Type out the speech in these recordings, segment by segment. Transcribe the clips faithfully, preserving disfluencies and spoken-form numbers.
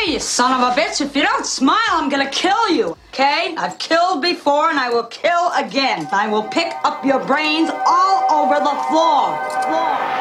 Hey, you son of a bitch, if you don't smile, I'm gonna kill you. Okay? I've killed before and I will kill again. I will pick up your brains all over the floor. Floor.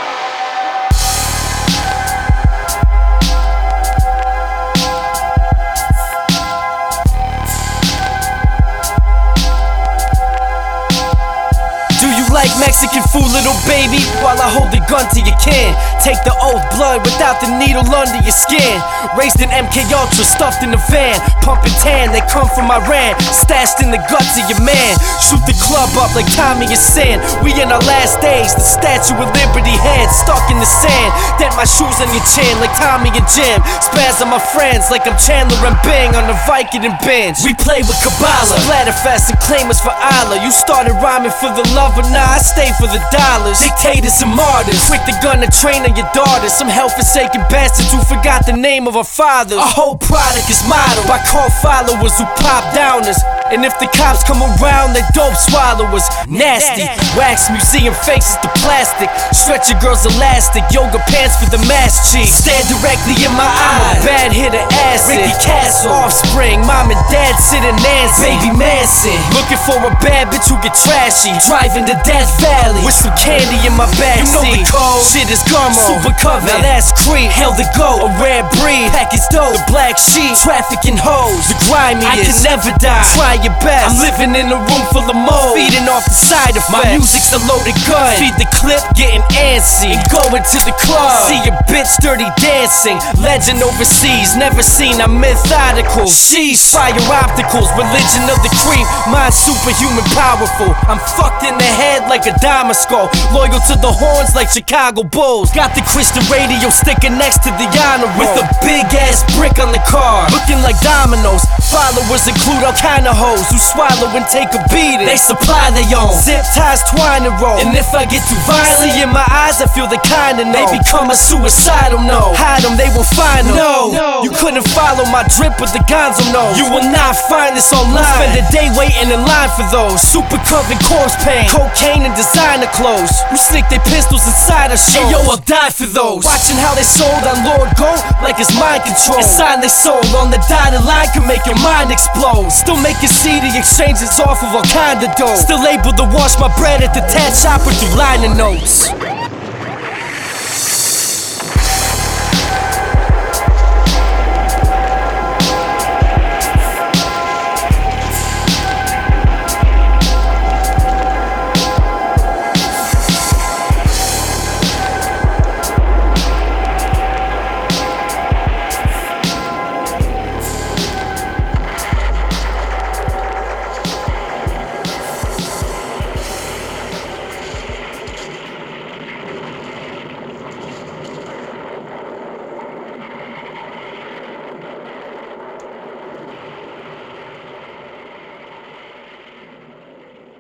Like Mexican food, little baby, while I hold the gun to your can. Take the old blood without the needle under your skin. Raised in M K Ultra, stuffed in the van. Pumping tan, they come from Iran. Stashed in the guts of your man. Shoot the club up like Tommy and Sin. We in our last days, the Statue of Liberty head stuck in the sand. Dent my shoes on your chin like Tommy and Jim. Spaz on my friends like I'm Chandler and Bing on the Vicodin bench. We play with Kabbalah, Splatterfest and claim us for Allah. You started rhyming for the love or not? I stay for the dollars. Dictators and martyrs, quick to gun to train on your daughters. Some hell-forsaken bastards who forgot the name of our fathers. Our whole product is modeled by cult followers who pop downers. And if the cops come around, they dope swallowers. Nasty, wax museum faces to plastic. Stretcher girls elastic, yoga pants for the mass cheeks. Stare directly in my eyes, bad hit of acid. Ricky Castle, offspring, mom and dad sit in Nancy. Baby Manson, looking for a bad bitch who get trashy. Driving to Death Valley with some candy in my backseat. You know the code, shit is Gummo, super cover. Now that's Creed, hell the go, a rare breed. Package dope, the black sheep, trafficking hoes, the grimiest. I can never die, try your best. I'm living in a room full of mold, feeding off the side effects. My music's a loaded gun, feed the clip, getting antsy. And going to the club, see a bitch dirty dancing. Legend overseas, never seen, I'm methodical. Sheesh, fire opticals, religion of the creep. Mind superhuman powerful, I'm fucked in the head like a diamond skull. Loyal to the horns like Chicago Bulls. Got the Christian radio sticking next to the honor roll, with a big ass brick on the car, looking like dominoes. Followers include all kind of hoes who swallow and take a beating. They supply their own zip ties, twine and roll. And if I get too violent, see in my eyes I feel the kind of know. They become a suicidal no. Hide them, they will find them. No, no, you couldn't follow my drip with the gonzo nose. You will not find this online. We'll spend a day waiting in line for those. Super covered corpse paint, cocaine and designer clothes. Who sneak their pistols inside a show. Hey yo, I'll die for those. Watching how they sold on Lord Gold like it's mind control. A sign they sold on the dotted line can make your mind explode. Still making C D exchanges off of all kind of dough. Still able to wash my bread at the tat shop with through liner notes.